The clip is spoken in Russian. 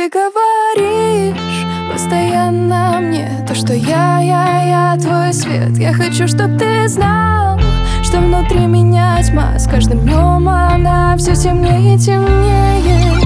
Ты говоришь постоянно мне то, что я твой свет. Я хочу, чтоб ты знал, что внутри меня тьма. С каждым днем она все темнее и темнее.